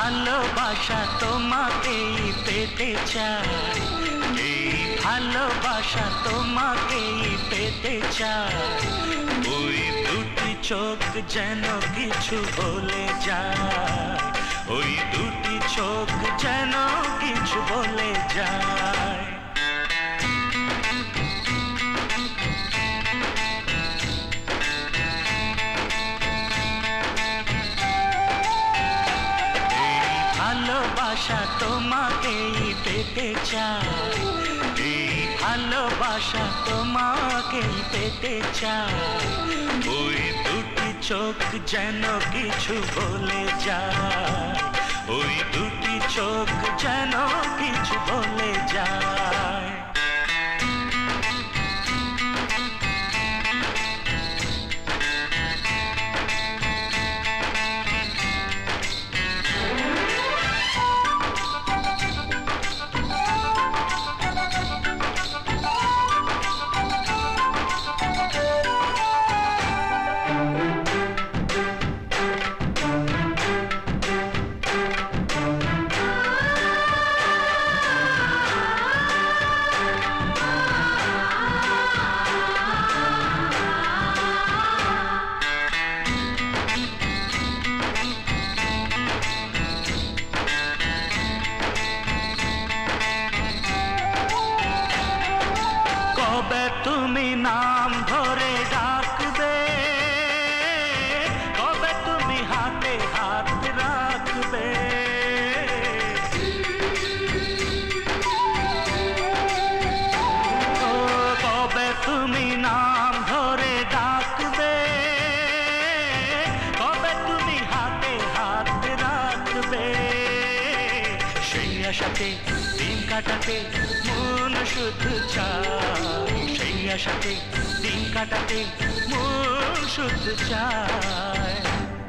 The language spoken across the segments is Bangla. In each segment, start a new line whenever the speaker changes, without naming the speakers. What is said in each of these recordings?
ভালোবাসা তোমাকেই পেতে চাই, এই ভালোবাসা তোমাকেই পেতে চাই। ওই দুটি চোখ যেন কিছু বলে যায়, ওই দুটি চোখ যেন কিছু বলে যায়। ভালোবাসা তোমাকেই পেতে চাই, এই ভালোবাসা তোমাকেই পেতে চাই। ওই দুটি চোখ যেন কিছু বলে যায়, ওই দুটি চোখ যেন কিছু বলে যায়। তুমি নাম ধরে ডাকবে, কবে তুমি হাতে হাত রাখবে। ও কবে তুমি নাম ধরে ডাকবে, কবে তুমি হাতে হাত রাখবে। সেই আশাতে দিন কাটাতে মন শুধু চায়, সেই আশাতে দিন কাটাতে মন শুধু চায়।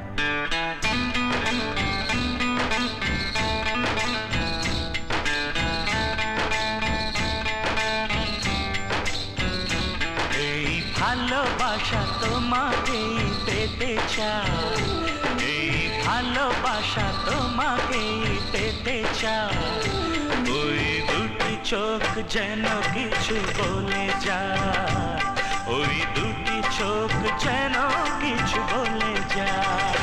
এই ভালোবাসা তোমাকেই পেতে চাই, এই ভালোবাসা তোমাকেই পেতে চাই। ওই দুটি চোখ যেন কিছু বলে যায়, ওই দুটি চোখ যেন কিছু বলে যায়।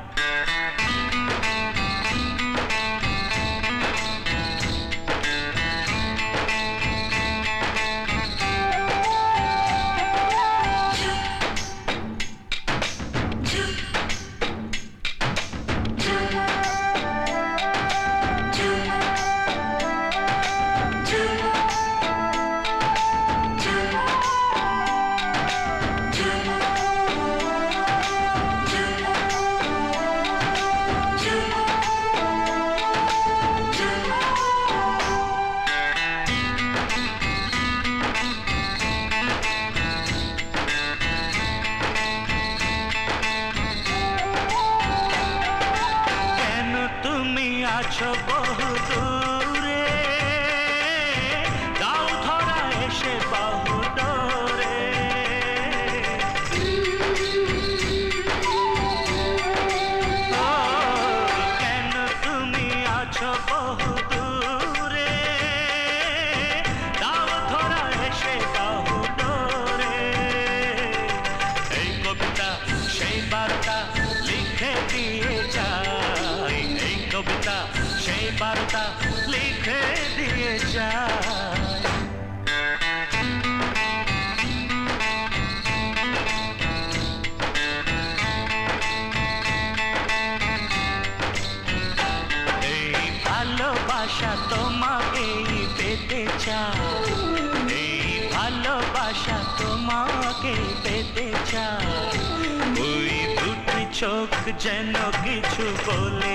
আছো বহু দূরে, দাও ধরা এসে বহু দূরে। ও কেন তুমি আছো বহু দূরে, দাও ধরা এসে বহু দূরে। এই কবিতা সেই বার্তা লিখে দিয়ে যায়, এই কবিতা সেই বার্তা লিখে দিয়ে যায়। এই ভালোবাসা তোমাকেই পেতে চাই, এই ভালোবাসা তোমাকেই পেতে চাই। ওই দুটি চোখ যেন কিছু বলে